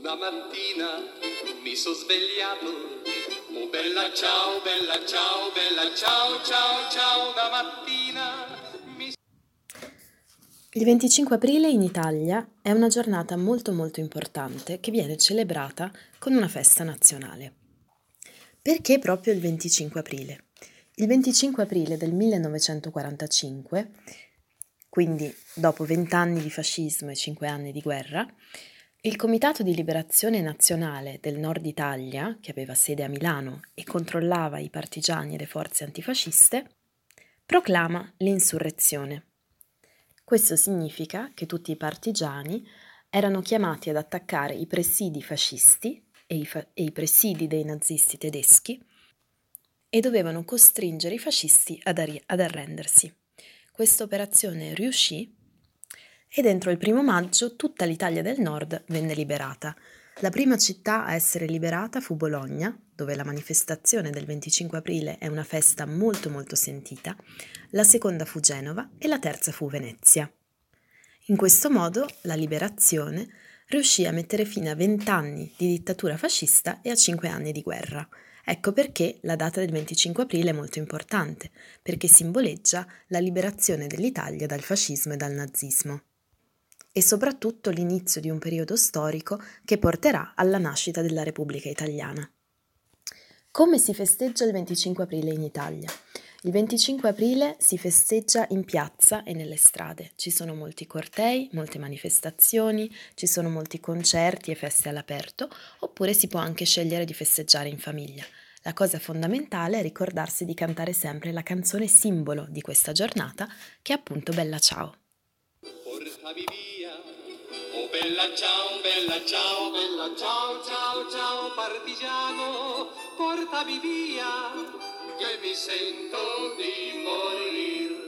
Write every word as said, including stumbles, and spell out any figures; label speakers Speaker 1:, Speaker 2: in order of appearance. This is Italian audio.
Speaker 1: Una mattina mi sono svegliato, oh bella ciao, bella ciao, bella ciao, ciao, ciao, una mattina mi...
Speaker 2: Il venticinque aprile in Italia è una giornata molto molto importante che viene celebrata con una festa nazionale. Perché proprio il venticinque aprile? Il venticinque aprile del millenovecentoquarantacinque, quindi dopo vent'anni di fascismo e cinque anni di guerra, il Comitato di Liberazione Nazionale del Nord Italia, che aveva sede a Milano e controllava i partigiani e le forze antifasciste, proclama l'insurrezione. Questo significa che tutti i partigiani erano chiamati ad attaccare i presidi fascisti e i, fa- e i presidi dei nazisti tedeschi e dovevano costringere i fascisti ad, arri- ad arrendersi. Questa operazione riuscì e dentro il primo maggio tutta l'Italia del Nord venne liberata. La prima città a essere liberata fu Bologna, dove la manifestazione del venticinque aprile è una festa molto molto sentita, la seconda fu Genova e la terza fu Venezia. In questo modo la liberazione riuscì a mettere fine a vent'anni di dittatura fascista e a cinque anni di guerra. Ecco perché la data del venticinque aprile è molto importante, perché simboleggia la liberazione dell'Italia dal fascismo e dal nazismo. E soprattutto l'inizio di un periodo storico che porterà alla nascita della Repubblica Italiana. Come si festeggia il venticinque aprile in Italia? Il venticinque aprile si festeggia in piazza e nelle strade. Ci sono molti cortei, molte manifestazioni, ci sono molti concerti e feste all'aperto, oppure si può anche scegliere di festeggiare in famiglia. La cosa fondamentale è ricordarsi di cantare sempre la canzone simbolo di questa giornata, che è appunto Bella Ciao.
Speaker 1: Portami via, oh bella ciao, bella ciao, bella ciao, ciao, ciao, partigiano, portami via, che mi sento di morir.